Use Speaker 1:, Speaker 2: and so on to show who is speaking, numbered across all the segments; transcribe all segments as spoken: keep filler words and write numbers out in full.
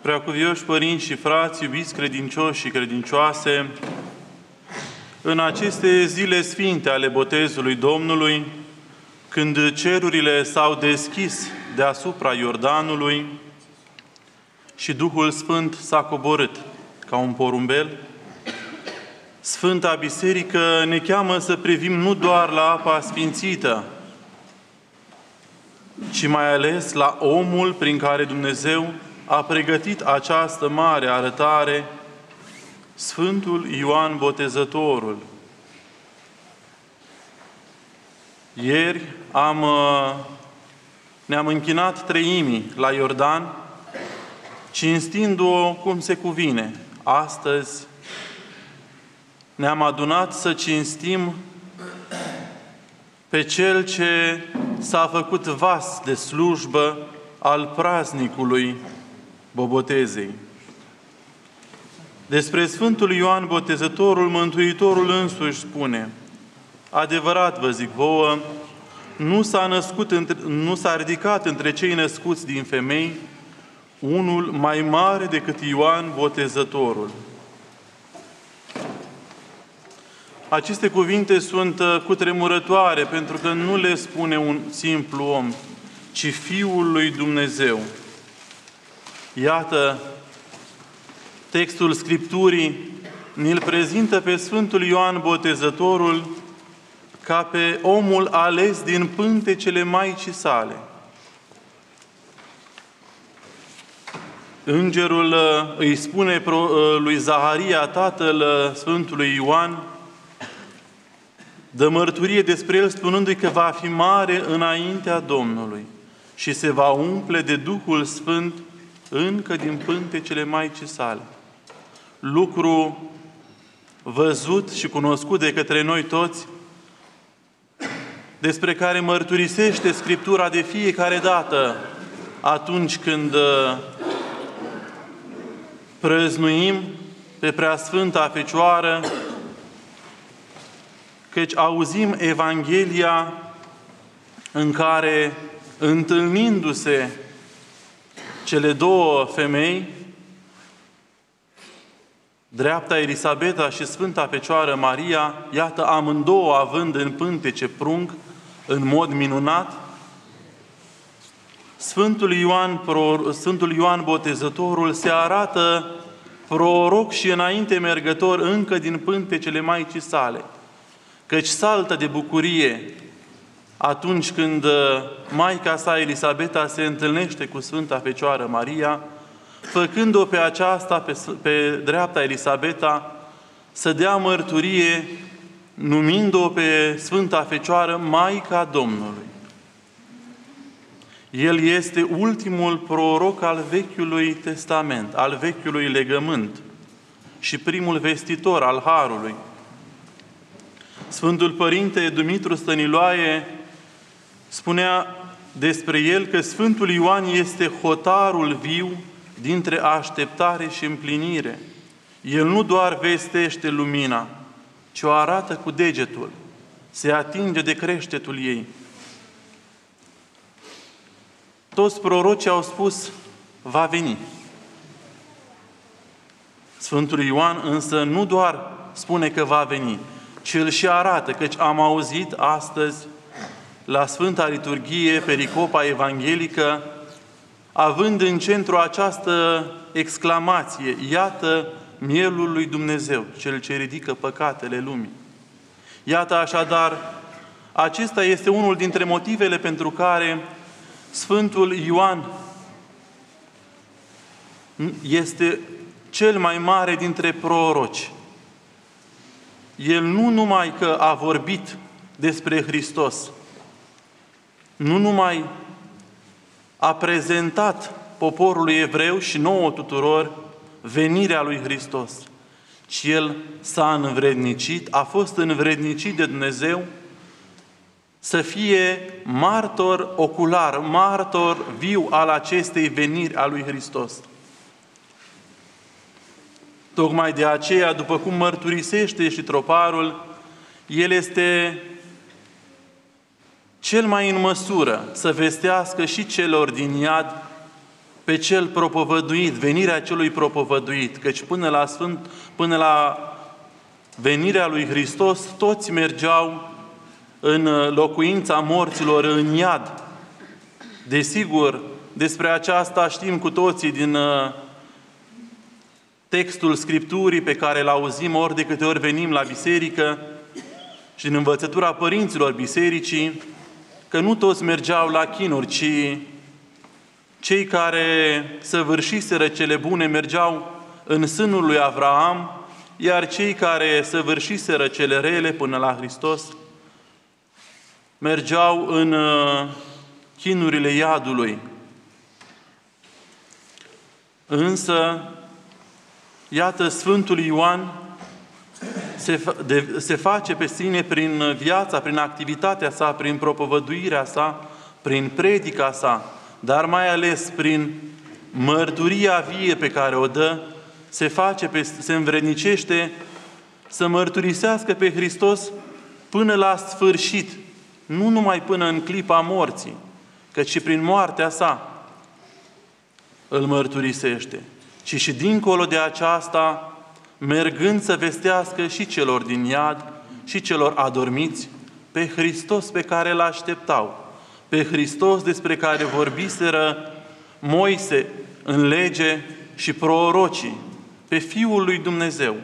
Speaker 1: Preacuvioși părinți și frați, iubiți credincioși și credincioase, în aceste zile sfinte ale botezului Domnului, când cerurile s-au deschis deasupra Iordanului și Duhul Sfânt s-a coborât ca un porumbel, Sfânta Biserică ne cheamă să privim nu doar la apa sfințită, ci mai ales la omul prin care Dumnezeu a pregătit această mare arătare, Sfântul Ioan Botezătorul. Ieri am, ne-am închinat treimii la Iordan, cinstindu-o cum se cuvine. Astăzi ne-am adunat să cinstim pe Cel ce s-a făcut vas de slujbă al praznicului Bobotezei. Despre Sfântul Ioan Botezătorul, Mântuitorul însuși spune: adevărat vă zic vouă, nu s-a născut, între, nu s-a ridicat între cei născuți din femei unul mai mare decât Ioan Botezătorul. Aceste cuvinte sunt cutremurătoare, pentru că nu le spune un simplu om, ci Fiul lui Dumnezeu. Iată, textul Scripturii ne-l prezintă pe Sfântul Ioan Botezătorul ca pe omul ales din pântecele Maicii sale. Îngerul îi spune lui Zaharia, tatăl Sfântului Ioan, dă mărturie despre el spunându-i că va fi mare înaintea Domnului și se va umple de Duhul Sfânt încă din pântecele Maicii sale. Lucru văzut și cunoscut de către noi toți, despre care mărturisește Scriptura de fiecare dată atunci când prăznuim pe Preasfânta Fecioară, căci auzim Evanghelia în care, întâlnindu-se cele două femei, dreapta Elisabeta și Sfânta Fecioară Maria, iată amândouă având în pântece prunc, în mod minunat, Sfântul Ioan, Sfântul Ioan Botezătorul se arată proroc și înainte mergător încă din pântecele Maicii sale, căci saltă de bucurie atunci când Maica sa Elisabeta se întâlnește cu Sfânta Fecioară Maria, făcând-o pe aceasta, pe, pe dreapta Elisabeta, să dea mărturie, numind-o pe Sfânta Fecioară Maica Domnului. El este ultimul proroc al Vechiului Testament, al Vechiului Legământ și primul vestitor al Harului. Sfântul Părinte Dumitru Stăniloae spunea despre el că Sfântul Ioan este hotarul viu dintre așteptare și împlinire. El nu doar vestește lumina, ci o arată cu degetul, se atinge de creștetul ei. Toți prorocii au spus, va veni. Sfântul Ioan însă nu doar spune că va veni, ci îl și arată, căci am auzit astăzi la Sfânta Liturghie pericopa evanghelică, având în centru această exclamație, iată mielul lui Dumnezeu, cel ce ridică păcatele lumii. Iată așadar, acesta este unul dintre motivele pentru care Sfântul Ioan este cel mai mare dintre proroci. El nu numai că a vorbit despre Hristos, nu numai a prezentat poporului evreu și nouă tuturor venirea lui Hristos, ci El s-a învrednicit, a fost învrednicit de Dumnezeu să fie martor ocular, martor viu al acestei veniri a lui Hristos. Tocmai de aceea, după cum mărturisește și troparul, el este cel mai în măsură să vestească și celor din iad pe cel propovăduit, venirea celui propovăduit, căci până la Sfânt, până la venirea lui Hristos, toți mergeau în locuința morților, în iad. Desigur, despre aceasta știm cu toții din textul Scripturii pe care îl auzim ori de câte ori venim la biserică și din învățătura părinților bisericii, că nu toți mergeau la chinuri, ci cei care săvârșiseră cele bune mergeau în sânul lui Avraam, iar cei care săvârșiseră cele rele până la Hristos mergeau în chinurile iadului. Însă, iată, Sfântul Ioan se, de, se face pe sine prin viața, prin activitatea sa, prin propovăduirea sa, prin predica sa, dar mai ales prin mărturia vie pe care o dă, se face, pe, se învrednicește să mărturisească pe Hristos până la sfârșit, nu numai până în clipa morții, căci și prin moartea sa îl mărturisește, ci și dincolo de aceasta, mergând să vestească și celor din iad și celor adormiți pe Hristos pe care îl așteptau, pe Hristos despre care vorbiseră Moise în lege și prorocii, pe Fiul lui Dumnezeu.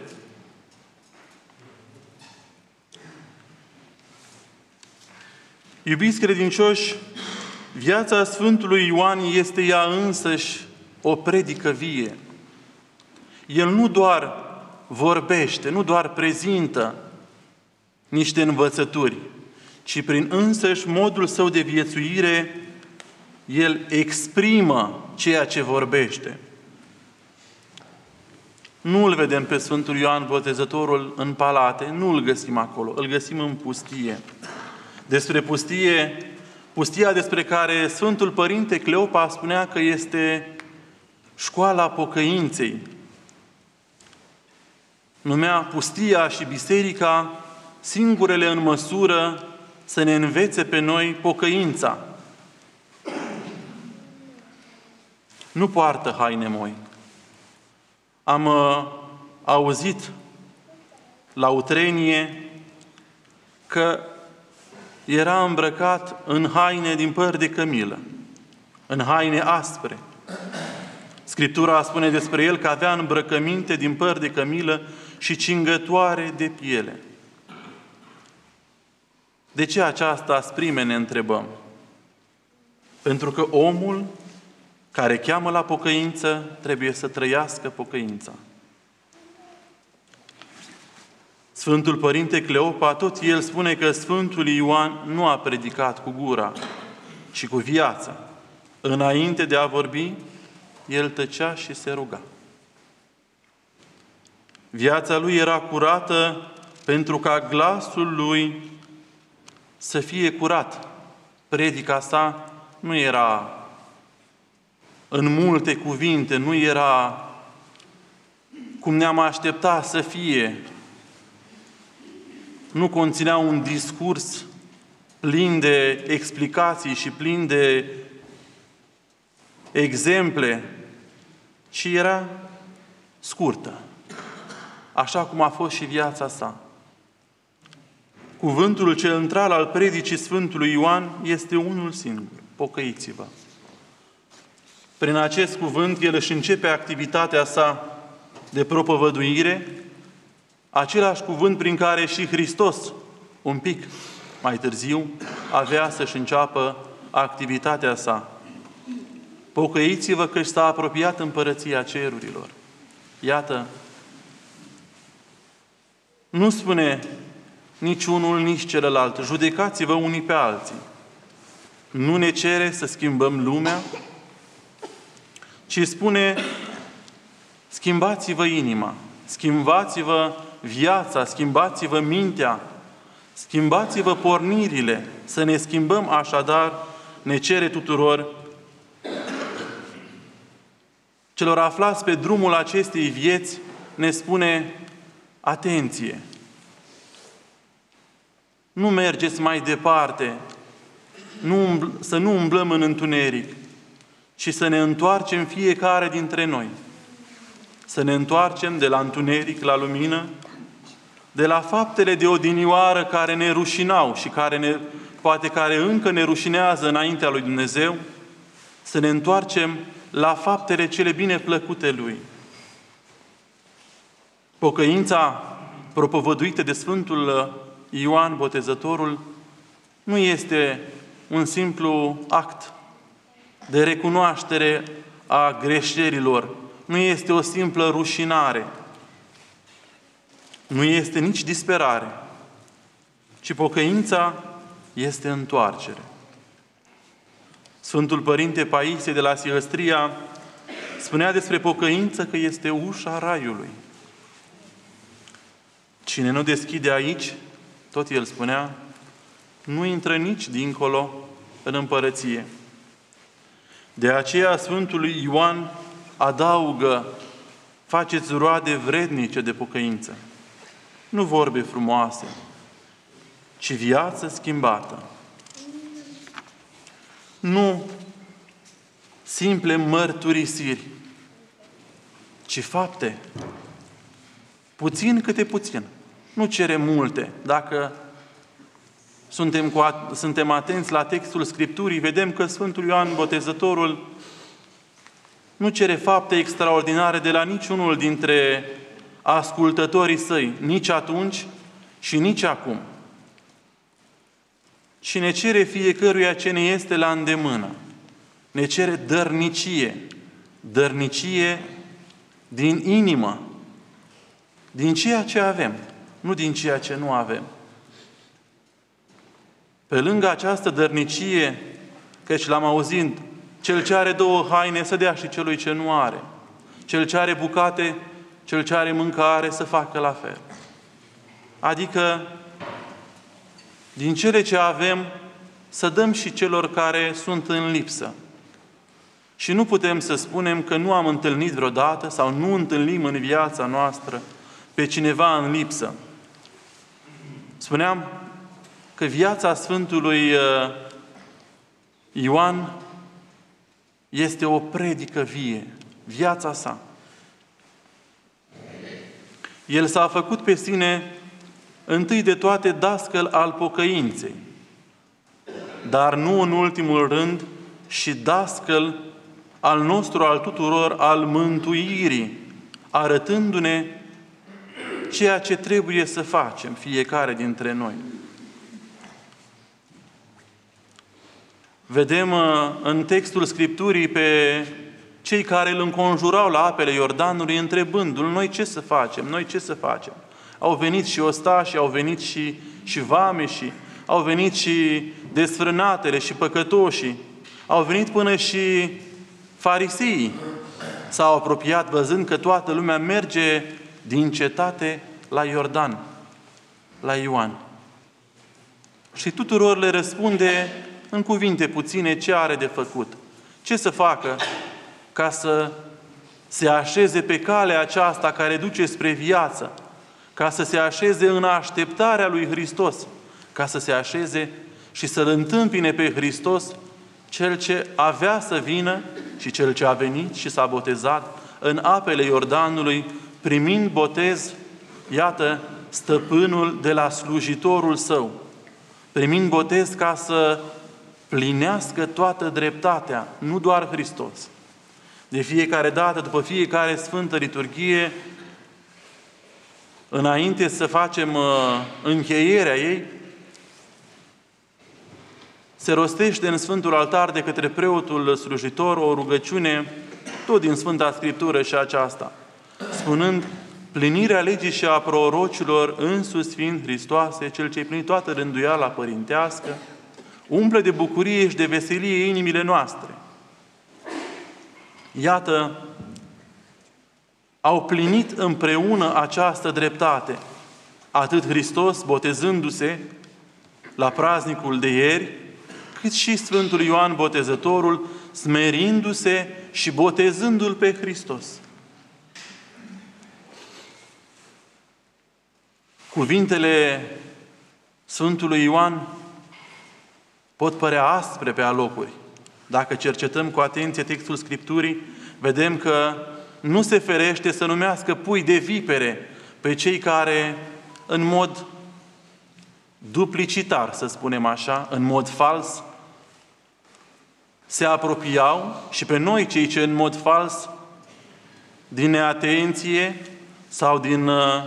Speaker 1: Iubiți credincioși, viața Sfântului Ioan este ea însăși o predică vie. El nu doar vorbește, nu doar prezintă niște învățături, ci prin însăși modul său de viețuire, el exprimă ceea ce vorbește. Nu îl vedem pe Sfântul Ioan Botezătorul în palate, nu îl găsim acolo, îl găsim în pustie. Despre pustie, pustia despre care Sfântul Părinte Cleopa spunea că este școala pocăinței. Numea pustia și biserica singurele în măsură să ne învețe pe noi pocăința. Nu poartă haine moi. Am uh, auzit la Utrenie că era îmbrăcat în haine din păr de cămilă, în haine aspre. Scriptura spune despre el că avea îmbrăcăminte din păr de cămilă și cingătoare de piele. De ce aceasta asprime, ne întrebăm? Pentru că omul care cheamă la pocăință trebuie să trăiască pocăința. Sfântul Părinte Cleopa, tot el spune că Sfântul Ioan nu a predicat cu gura, ci cu viața. Înainte de a vorbi, el tăcea și se ruga. Viața lui era curată pentru ca glasul lui să fie curat. Predica sa nu era în multe cuvinte, nu era cum ne-am aștepta să fie. Nu conținea un discurs plin de explicații și plin de exemple, ci era scurtă, așa cum a fost și viața sa. Cuvântul central al predicii Sfântului Ioan este unul singur: pocăiți-vă. Prin acest cuvânt, el își începe activitatea sa de propovăduire, același cuvânt prin care și Hristos, un pic mai târziu, avea să-și înceapă activitatea sa. Pocăiți-vă că s-a apropiat împărăția cerurilor. Iată, nu spune nici unul, nici celălalt: judecați-vă unii pe alții. Nu ne cere să schimbăm lumea, ci spune: schimbați-vă inima, schimbați-vă viața, schimbați-vă mintea, schimbați-vă pornirile. Să ne schimbăm așadar, ne cere tuturor. Celor aflați pe drumul acestei vieți, ne spune: atenție! Nu mergeți mai departe, nu, să nu umblăm în întuneric, ci să ne întoarcem fiecare dintre noi. Să ne întoarcem de la întuneric la lumină, de la faptele de odinioară care ne rușinau și care ne, poate care încă ne rușinează înaintea lui Dumnezeu, să ne întoarcem la faptele cele bine plăcute Lui. Pocăința propovăduită de Sfântul Ioan Botezătorul nu este un simplu act de recunoaștere a greșelilor, nu este o simplă rușinare, nu este nici disperare, ci pocăința este întoarcere. Sfântul Părinte Paisie de la Silăstria spunea despre pocăință că este ușa raiului. Cine nu deschide aici, tot el spunea, nu intră nici dincolo în împărăție. De aceea Sfântul Ioan adaugă, faceți roade vrednice de pocăință. Nu vorbe frumoase, ci viață schimbată. Nu simple mărturisiri, ci fapte. Puțin câte puțin. Nu cere multe. Dacă suntem, cu, suntem atenți la textul Scripturii, vedem că Sfântul Ioan Botezătorul nu cere fapte extraordinare de la niciunul dintre ascultătorii săi, nici atunci și nici acum. Și ne cere fiecăruia ce ne este la îndemână. Ne cere dărnicie. Dărnicie din inimă. Din ceea ce avem, nu din ceea ce nu avem. Pe lângă această dărnicie, căci l-am auzit, cel ce are două haine să dea și celui ce nu are. Cel ce are bucate, cel ce are mâncare să facă la fel. Adică, din cele ce avem, să dăm și celor care sunt în lipsă. Și nu putem să spunem că nu am întâlnit vreodată sau nu întâlnim în viața noastră pe cineva în lipsă. Spuneam că viața Sfântului Ioan este o predică vie. Viața sa. El s-a făcut pe sine întâi de toate dascăl al pocăinței, dar nu în ultimul rând și dascăl al nostru, al tuturor, al mântuirii, arătându-ne ceea ce trebuie să facem fiecare dintre noi. Vedem în textul Scripturii pe cei care îl înconjurau la apele Iordanului întrebându-l, noi ce să facem, noi ce să facem? Au venit și ostași, au venit și, și vameșii, au venit și desfrânatele și păcătoșii, au venit până și fariseii. S-au apropiat văzând că toată lumea merge din cetate la Iordan, la Ioan. Și tuturor le răspunde în cuvinte puține ce are de făcut. Ce să facă ca să se așeze pe calea aceasta care duce spre viață, ca să se așeze în așteptarea lui Hristos, ca să se așeze și să-L întâmpine pe Hristos, Cel ce avea să vină și Cel ce a venit și s-a botezat în apele Iordanului, primind botez, iată, stăpânul de la slujitorul său, primind botez ca să plinească toată dreptatea, nu doar Hristos. De fiecare dată, după fiecare Sfântă Liturghie, înainte să facem uh, încheierea ei, se rostește în Sfântul Altar de către preotul slujitor o rugăciune, tot din Sfânta Scriptură și aceasta, spunând, plinirea legii și a prorocilor însuși fiind Hristoase, Cel ce-i plinit toată rânduiala părintească, umple de bucurie și de veselie inimile noastre. Iată, au plinit împreună această dreptate, atât Hristos botezându-se la praznicul de ieri, cât și Sfântul Ioan Botezătorul smerindu-se și botezându-L pe Hristos. Cuvintele Sfântului Ioan pot părea aspre pe alocuri, Dacă cercetăm cu atenție textul Scripturii, vedem că nu se ferește să numească pui de vipere pe cei care, în mod duplicitar, să spunem așa, în mod fals, se apropiau și pe noi, cei ce în mod fals, din neatenție sau din uh,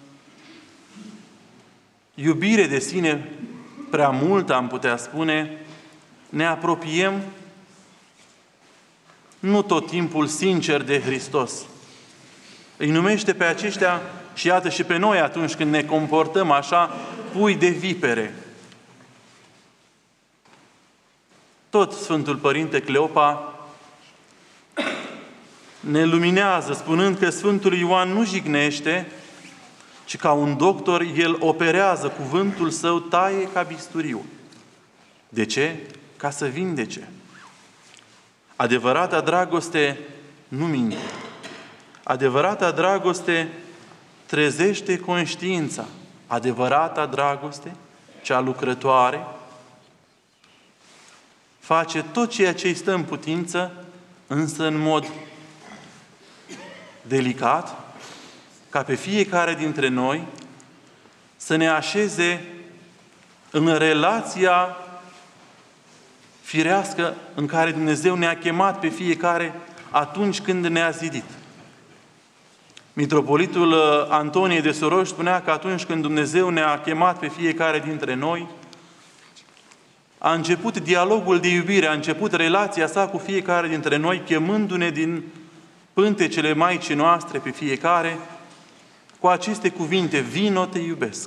Speaker 1: iubire de sine prea mult, am putea spune, ne apropiem nu tot timpul sincer de Hristos. Îi numește pe aceștia și iată și pe noi atunci când ne comportăm așa, pui de vipere. Tot Sfântul Părinte Cleopa ne luminează spunând că Sfântul Ioan nu jignește, ci ca un doctor el operează cuvântul său taie ca bisturiu. De ce? Ca să vindece. Adevărata dragoste nu minte. Adevărata dragoste trezește conștiința. Adevărata dragoste, cea lucrătoare, face tot ceea ce îi stă în putință, însă în mod delicat, ca pe fiecare dintre noi să ne așeze în relația firească în care Dumnezeu ne-a chemat pe fiecare atunci când ne-a zidit. Mitropolitul Antonie de Soroș spunea că atunci când Dumnezeu ne-a chemat pe fiecare dintre noi, a început dialogul de iubire, a început relația sa cu fiecare dintre noi, chemându-ne din pântecele Maicii noastre pe fiecare, cu aceste cuvinte: vino, te iubesc.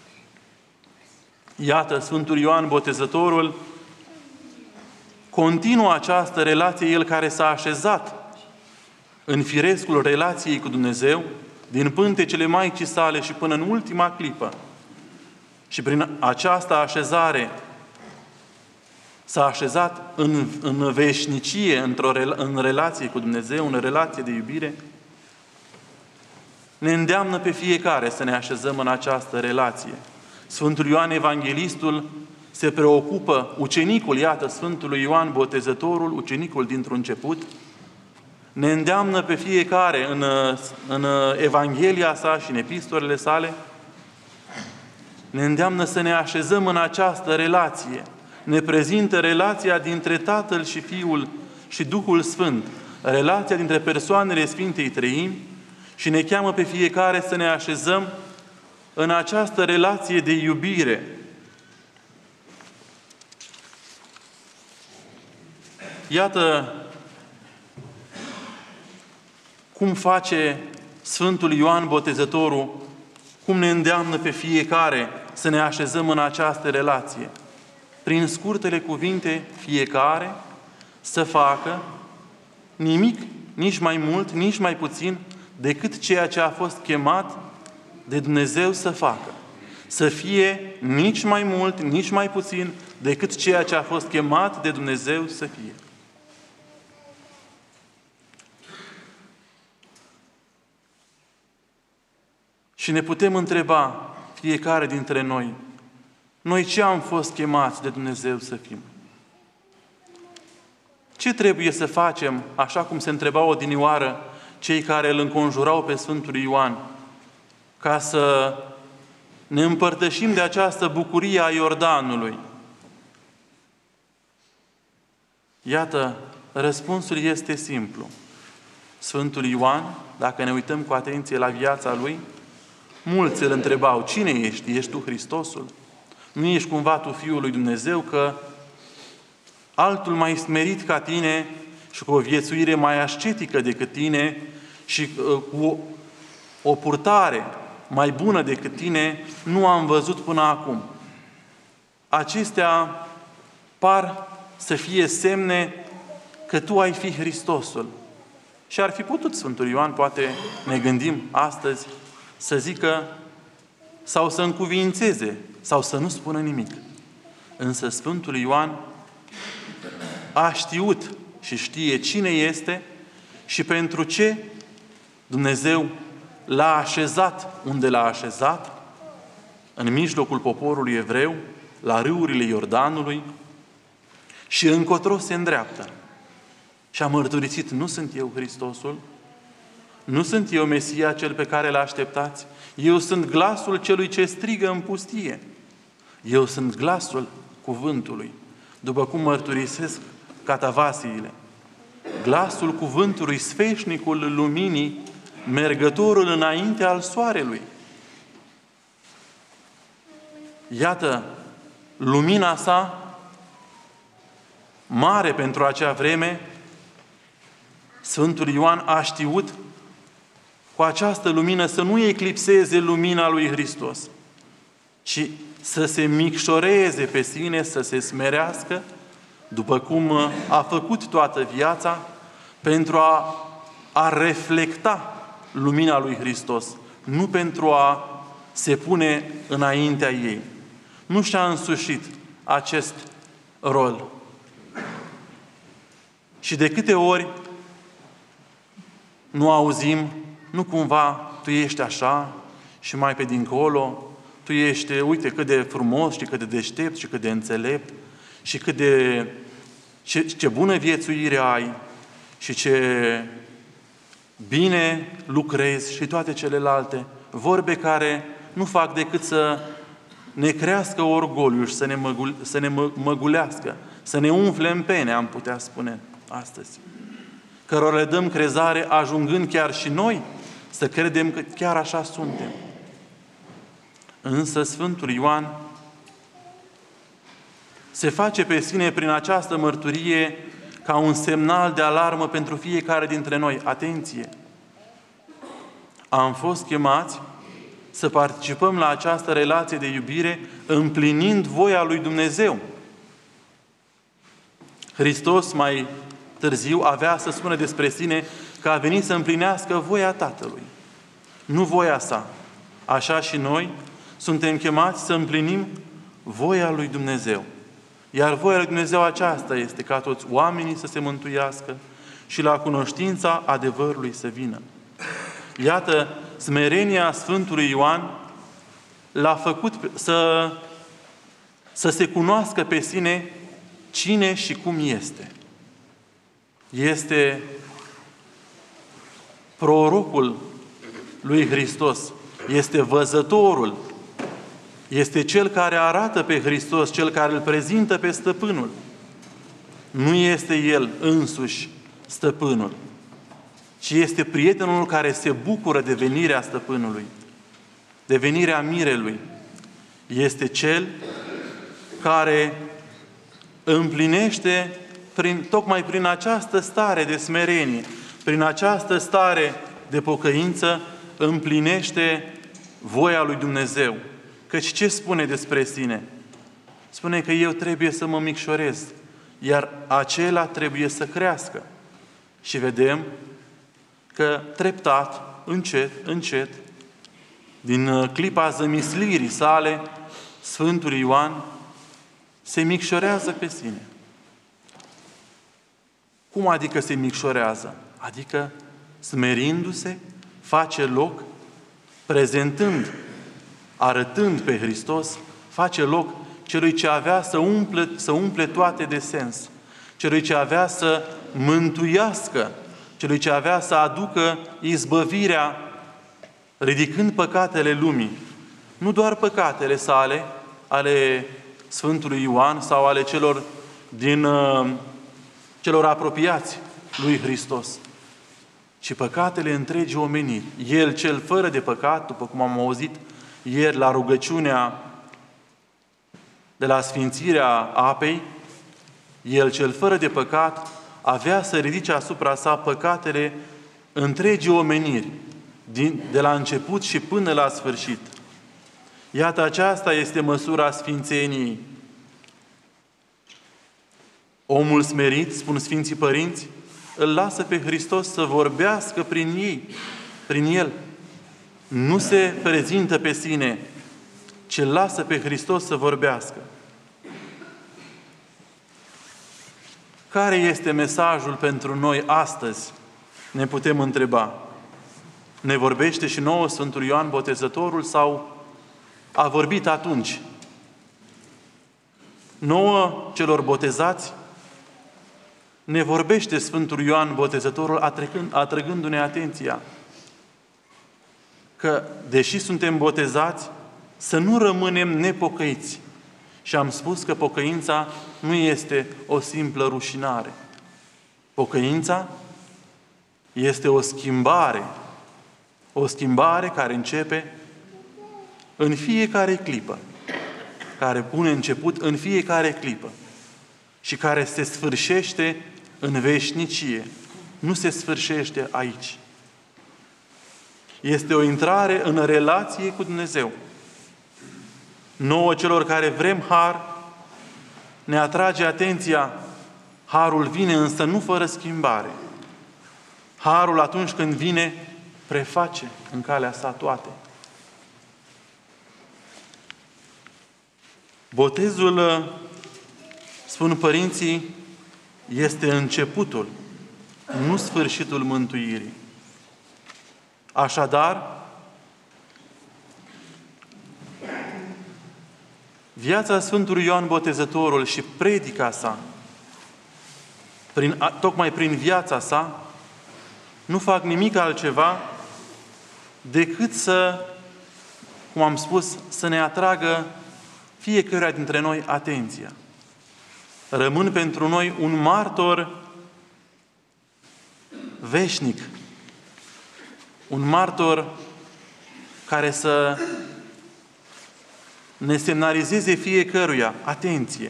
Speaker 1: Iată, Sfântul Ioan Botezătorul continuă această relație, el care s-a așezat în firescul relației cu Dumnezeu, din pântecele Maicii sale și până în ultima clipă. Și prin această așezare s-a așezat în, în veșnicie, într-o, în relație cu Dumnezeu, în relație de iubire, ne îndeamnă pe fiecare să ne așezăm în această relație. Sfântul Ioan Evanghelistul se preocupă, ucenicul, iată, Sfântului Ioan Botezătorul, ucenicul dintr-un început, ne îndeamnă pe fiecare în, în Evanghelia sa și în epistolele sale, ne îndeamnă să ne așezăm în această relație. Ne prezintă relația dintre Tatăl și Fiul și Duhul Sfânt, relația dintre persoanele Sfintei Treimi, și ne cheamă pe fiecare să ne așezăm în această relație de iubire. Iată cum face Sfântul Ioan Botezătorul, cum ne îndeamnă pe fiecare să ne așezăm în această relație. Prin scurtele cuvinte, fiecare să facă nimic, nici mai mult, nici mai puțin, decât ceea ce a fost chemat de Dumnezeu să facă. Să fie nici mai mult, nici mai puțin, decât ceea ce a fost chemat de Dumnezeu să fie. Și ne putem întreba, fiecare dintre noi, noi ce am fost chemați de Dumnezeu să fim? Ce trebuie să facem, așa cum se întrebau odinioară cei care îl înconjurau pe Sfântul Ioan, ca să ne împărtășim de această bucurie a Iordanului? Iată, răspunsul este simplu. Sfântul Ioan, dacă ne uităm cu atenție la viața lui, mulți îl întrebau: cine ești? Ești tu Hristosul? Nu ești cumva tu Fiul lui Dumnezeu? Că altul mai smerit ca tine și cu o viețuire mai ascetică decât tine și cu o purtare mai bună decât tine nu am văzut până acum. Acestea par să fie semne că tu ai fi Hristosul. Și ar fi putut Sfântul Ioan, poate ne gândim astăzi, să zică sau să încuvințeze sau să nu spună nimic. Însă Sfântul Ioan a știut și știe cine este și pentru ce Dumnezeu l-a așezat unde l-a așezat, în mijlocul poporului evreu, la râurile Iordanului, și încotro se îndreaptă. Și a mărturisit, nu sunt eu Hristosul, nu sunt eu Mesia cel pe care l-așteptați, eu sunt glasul celui ce strigă în pustie. Eu sunt glasul cuvântului, după cum mărturisesc catavasiile. Glasul cuvântului, sfeșnicul luminii, mergătorul înainte al soarelui. Iată, lumina sa, mare pentru acea vreme, Sfântul Ioan a știut cu această lumină să nu eclipseze lumina lui Hristos, ci să se micșoreze pe sine, să se smerească, după cum a făcut toată viața, pentru a, a reflecta lumina lui Hristos, nu pentru a se pune înaintea ei. Nu și-a însușit acest rol. Și de câte ori nu auzim, nu cumva tu ești așa și mai pe dincolo, tu ești, uite, cât de frumos și cât de deștept și cât de înțelept și cât de ce, ce bună viețuire ai și ce bine lucrezi și toate celelalte vorbe care nu fac decât să ne crească orgoliul și să ne, măgul, să ne mă, măgulească, să ne umfle în pene, am putea spune astăzi. Cărora le dăm crezare ajungând chiar și noi să credem că chiar așa suntem. Însă Sfântul Ioan se face pe sine prin această mărturie ca un semnal de alarmă pentru fiecare dintre noi. Atenție! Am fost chemați să participăm la această relație de iubire împlinind voia lui Dumnezeu. Hristos mai târziu avea să spună despre sine că a venit să împlinească voia Tatălui, nu voia sa. Așa și noi suntem chemați să împlinim voia lui Dumnezeu. Iar voia lui Dumnezeu aceasta este ca toți oamenii să se mântuiască și la cunoștința adevărului să vină. Iată, smerenia Sfântului Ioan l-a făcut să, să se cunoască pe sine cine și cum este. Este prorocul lui Hristos, este văzătorul, este cel care arată pe Hristos, cel care îl prezintă pe stăpânul. Nu este el însuși stăpânul, ci este prietenul care se bucură de venirea stăpânului, de venirea mirelui. Este cel care împlinește prin, tocmai prin această stare de smerenie, prin această stare de pocăință, împlinește voia lui Dumnezeu. Căci ce spune despre sine? Spune că eu trebuie să mă micșorez, iar acela trebuie să crească. Și vedem că treptat, încet, încet, din clipa zămislirii sale, Sfântul Ioan se micșorează pe sine. Cum adică se micșorează? Adică smerindu-se, face loc, prezentând, arătând pe Hristos, face loc celui ce avea să umple, să umple toate de sens, celui ce avea să mântuiască, celui ce avea să aducă izbăvirea, ridicând păcatele lumii. Nu doar păcatele sale, ale Sfântului Ioan sau ale celor din uh, celor apropiați lui Hristos, ci păcatele întregii omeniri. El, cel fără de păcat, după cum am auzit ieri la rugăciunea de la sfințirea apei, el, cel fără de păcat, avea să ridice asupra sa păcatele întregii omeniri, din, de la început și până la sfârșit. Iată, aceasta este măsura sfințeniei. Omul smerit, spun Sfinții Părinți, îl lasă pe Hristos să vorbească prin ei, prin el. Nu se prezintă pe sine, ci îl lasă pe Hristos să vorbească. Care este mesajul pentru noi astăzi? Ne putem întreba. Ne vorbește și nouă Sfântul Ioan Botezătorul sau a vorbit atunci? Nouă, celor botezați, ne vorbește Sfântul Ioan Botezătorul atrăgând, atrăgându-ne atenția că, deși suntem botezați, să nu rămânem nepocăiți. Și am spus că pocăința nu este o simplă rușinare. Pocăința este o schimbare, o schimbare care începe în fiecare clipă, care pune început în fiecare clipă și care se sfârșește în veșnicie. Nu se sfârșește aici. Este o intrare în relație cu Dumnezeu. Nouă, celor care vrem har, ne atrage atenția. Harul vine, însă nu fără schimbare. Harul, atunci când vine, preface în calea sa toate. Botezul, spun părinții, este începutul, nu sfârșitul mântuirii. Așadar, viața Sfântului Ioan Botezătorul și predica sa, prin, tocmai prin viața sa, nu fac nimic altceva decât să, cum am spus, să ne atragă fiecăruia dintre noi atenția. Rămân pentru noi un martor veșnic, un martor care să ne semnalizeze fiecăruia atenție.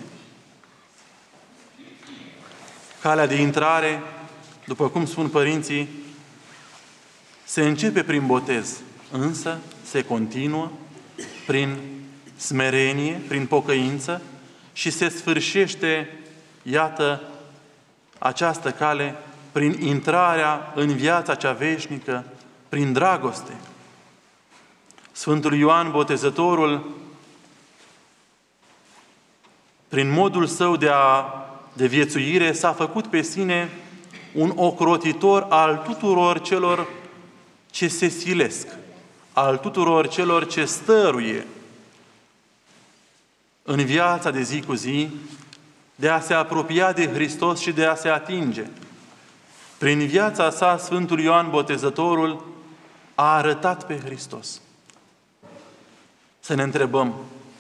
Speaker 1: Calea de intrare, după cum spun părinții, se începe prin botez, însă se continuă prin smerenie, prin pocăință și se sfârșește, iată, această cale prin intrarea în viața cea veșnică, prin dragoste. Sfântul Ioan Botezătorul, prin modul său de, a, de viețuire, s-a făcut pe sine un ocrotitor al tuturor celor ce se silesc, al tuturor celor ce stăruie în viața de zi cu zi, de a se apropia de Hristos și de a se atinge. Prin viața sa, Sfântul Ioan Botezătorul a arătat pe Hristos. Să ne întrebăm,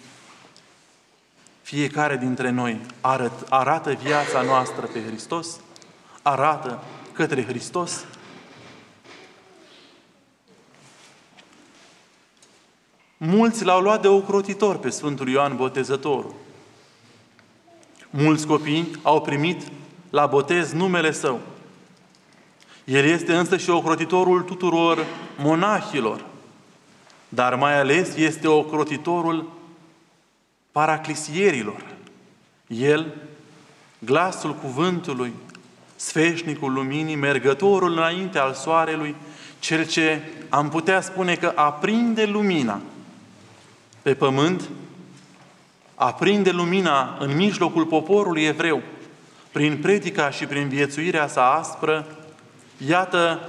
Speaker 1: fiecare dintre noi arăt, arată viața noastră pe Hristos? Arată către Hristos? Mulți l-au luat de ocrotitor pe Sfântul Ioan Botezătorul. Mulți copii au primit la botez numele său. El este însă și ocrotitorul tuturor monahilor, dar mai ales este ocrotitorul paraclisierilor. El, glasul cuvântului, sfeșnicul luminii, mergătorul înainte al soarelui, cel ce am putea spune că aprinde lumina pe pământ, aprinde lumina în mijlocul poporului evreu, prin predica și prin viețuirea sa aspră. Iată,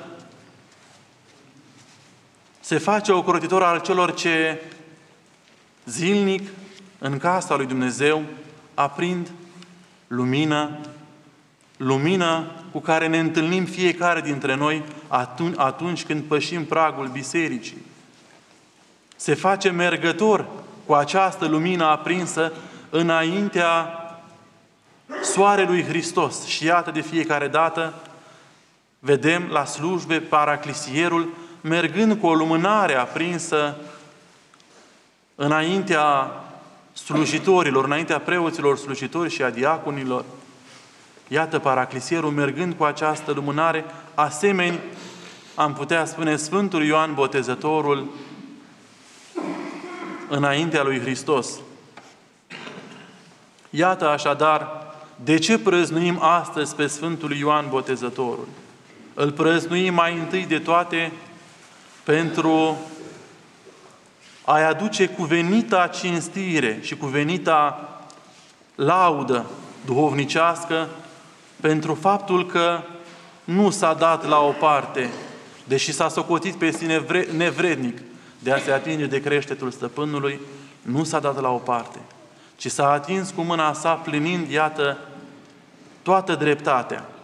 Speaker 1: se face ocrotitor al celor ce zilnic în casa lui Dumnezeu aprind lumină, lumină cu care ne întâlnim fiecare dintre noi atunci, atunci când pășim pragul bisericii. Se face mergător cu această lumină aprinsă înaintea soarelui Hristos. Și iată, de fiecare dată vedem la slujbe paraclisierul mergând cu o lumânare aprinsă înaintea slujitorilor, înaintea preoților slujitori și a diaconilor. Iată paraclisierul mergând cu această lumânare, asemeni, am putea spune, Sfântul Ioan Botezătorul înaintea lui Hristos. Iată așadar de ce prăznuim astăzi pe Sfântul Ioan Botezătorul. Îl prăznuim mai întâi de toate pentru a-i aduce cuvenita cinstire și cuvenita laudă duhovnicească pentru faptul că nu s-a dat la o parte, deși s-a socotit pe sine nevrednic de a se atinge de creștetul Stăpânului, nu s-a dat la o parte, ci s-a atins cu mâna sa plinind, iată, toată dreptatea.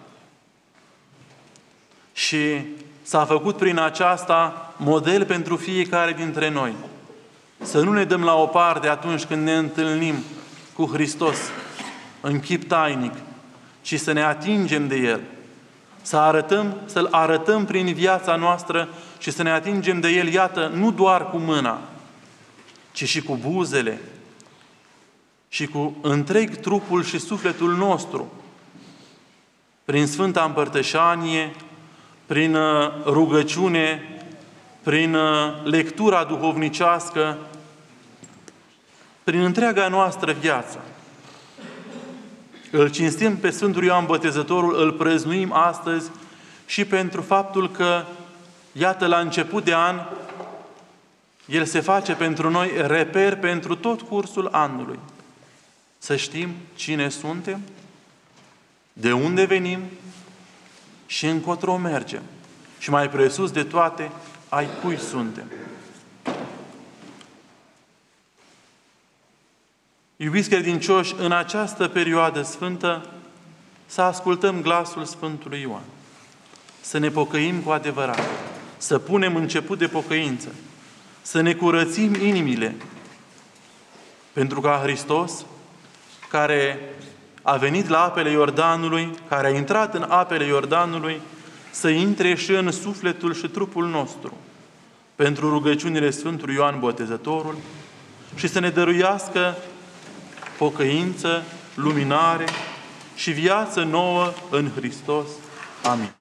Speaker 1: Și s-a făcut prin aceasta model pentru fiecare dintre noi. Să nu ne dăm la o parte atunci când ne întâlnim cu Hristos în chip tainic, ci să ne atingem de El. Să arătăm, să-L arătăm prin viața noastră și să ne atingem de El, iată, nu doar cu mâna, ci și cu buzele și cu întreg trupul și sufletul nostru, prin Sfânta Împărtășanie, prin rugăciune, prin lectura duhovnicească, prin întreaga noastră viață. Îl cinstim pe Sfântul Ioan Botezătorul, îl prăznuim astăzi și pentru faptul că, iată, la început de an, El se face pentru noi reper pentru tot cursul anului. Să știm cine suntem, de unde venim și încotro mergem. Și mai presus de toate, ai cui suntem. Iubiți credincioși, în această perioadă sfântă, să ascultăm glasul Sfântului Ioan. Să ne pocăim cu adevărat. Să punem început de pocăință. Să ne curățim inimile. Pentru ca Hristos, care a venit la apele Iordanului, care a intrat în apele Iordanului, să intre și în sufletul și trupul nostru, pentru rugăciunile Sfântului Ioan Botezătorul, și să ne dăruiască pocăință, luminare și viață nouă în Hristos. Amin.